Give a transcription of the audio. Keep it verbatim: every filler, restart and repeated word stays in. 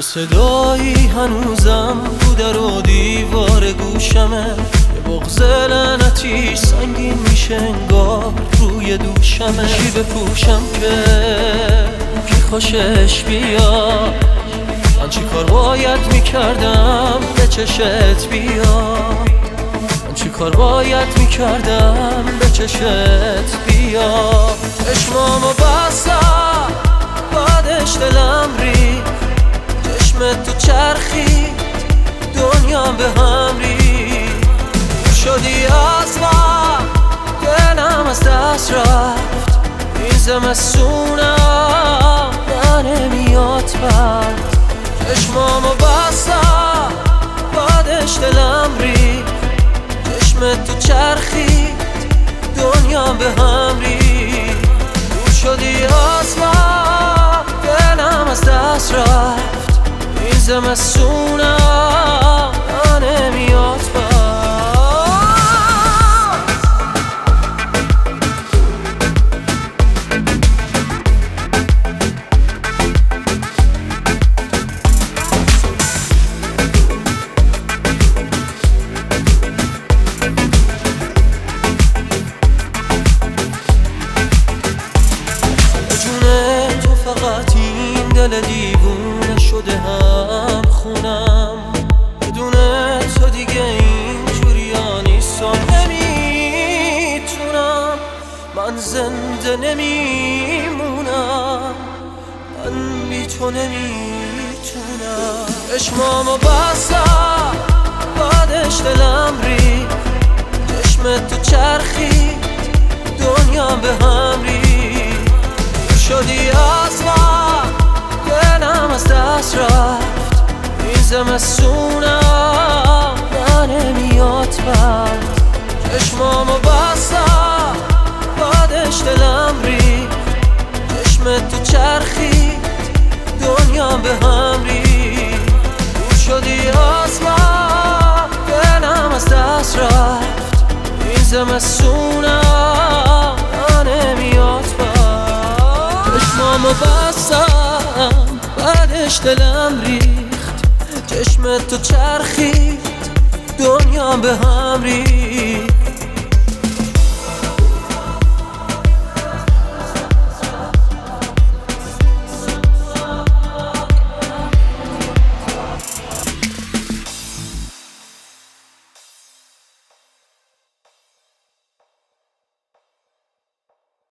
صدایی هنوزم تو در و دیوار گوشمه، یه بغض لعنتی سنگین میشه انگار روی دوشمه. چی بپوشم که کی خوشش بیاد؟ من چی کار باید میکردم به چشت بیاد؟ من چی کار باید میکردم به چشت بیاد؟ چشمامو بستم بعدش دلم ری، چشمت تو چرخی دنیام به هم ری. شدی از من دلم از دست رفت، این زمستونم نمیاد برد. چشمامو بستم بعدش دلم ری، چشمت تو چرخی دنیام به هم ری. دور شدی از من دلم از دست رفت، این زمستونم نمیاد برد. فقط این دل دیوونه شده هم خونم، بدون تو دیگه اینجوریا نیستم. نمیتونم، من زنده نمیمونم، من بی تو نمیتونم. چشمامو بستم بعدش دلم ری، چشمت تو چرخی دنیام به هم ری. شدی از من دلم از دست رفت، این زمستونم نمیاد برد. چشمامو بستم بعدش دلم ری، چشمت تو چرخی دنیام به هم ری. دور شدی از من دلم از دست رفت، این زمستونم نمیاد برد. چشمامو بستم بعدش دلم ریخت، چشمت تو چرخید دنیام به هم ریخت.